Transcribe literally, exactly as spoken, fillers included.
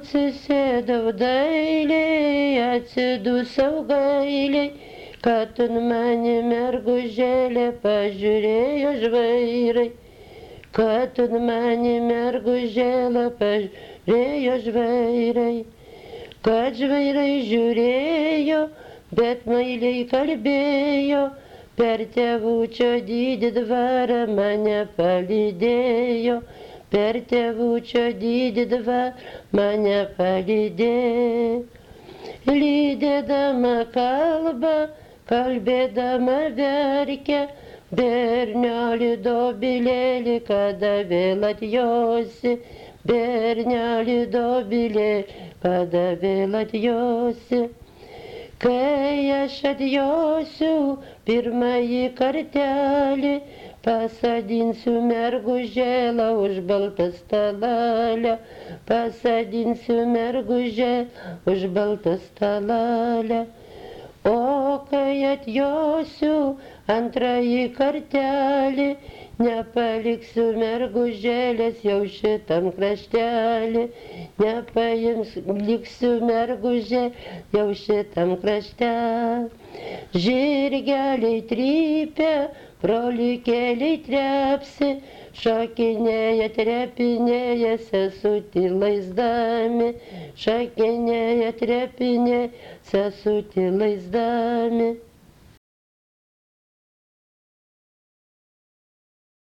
atsisėdau dailiai, atsidusau gailiai, kad ant mane mergužėlė pažiūrėjo žvairai, kad ant mane mergužėlė pažiūrėjo žvairai, kad žvairai žiūrėjo, bet meiliai kalbėjo, per tėvučio didį dvarą mane palydėjo, per tėvučio didį dvarą mane palydėjo. Lydėdama kalbą, kalbėdama verkia, berneli dobilėli, kada vėl atjosi, berneli dobilėli, kada vėl atjosi. Kai aš atjosiu pirmąjį kartelį, pasodinsiu mergužėlę už baltą stalalę, pasodinsiu mergužėlę už baltą stalalę. O kai atjosiu antrąjį kartelį, nepaliksiu mergužėlės jau šitam kraštelį, nepaliksiu mergužėlės jau šitam kraštelį. Žirgeliai trypia, brolikėliai trepsi, šokinėja, trepinėja, sesutį laizdami, šokinėja, trepinėja, sesutį laizdami.